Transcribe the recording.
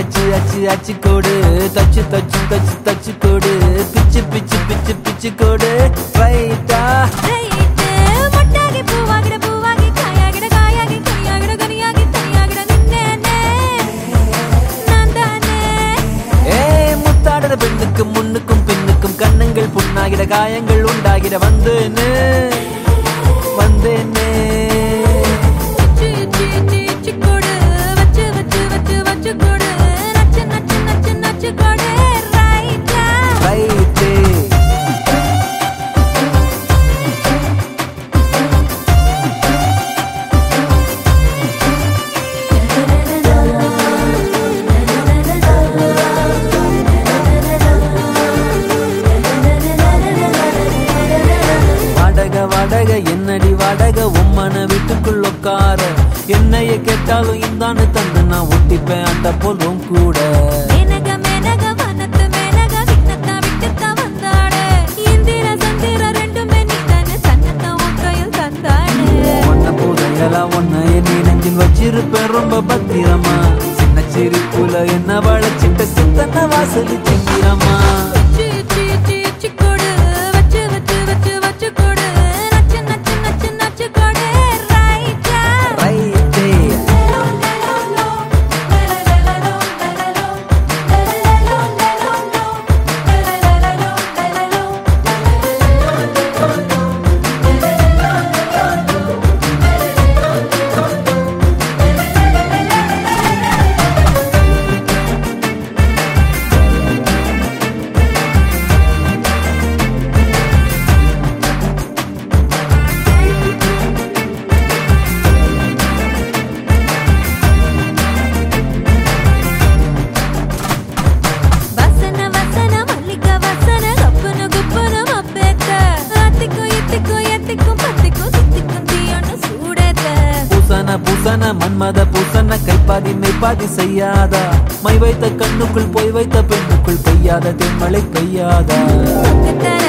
அச்சு அச்சு அச்சு கோடு தச்சு தச்சு தச்சு தச்சு கோடு பிச்சு பிச்சு பிச்சு பிச்சு கோடு ரைட்டா பெண்ணுக்கு முன்னுக்கும் பின்னுக்கும் கண்ணங்கள் புண்ணாகிட காயங்கள் உண்டாகிட வந்தேனே வந்தேனே வாடக என்னடி வாடக உம்மன வீட்டுக்குள் உட்கார என்னைய கேட்டாலும் இந்தான்னு தந்து நான் ஒட்டிப்பேன் அந்த போலும் கூட ஒன்ன போதையெல்லாம் ஒன்ன நீ நெஞ்சில் வச்சிருப்பேன் ரொம்ப பத்திரமா சின்ன சிரிப்புல என்ன வளைச்சிட்ட சித்தன வாசலி சிங்கிறமா பூசன மன்மத பூசன கைப்பாதி மெய்ப்பாதி செய்யாதா மை வைத்த கண்ணுக்குள் போய் வைத்த பெண்ணுக்குள் பெய்யாத தென்மழை பெய்யாதா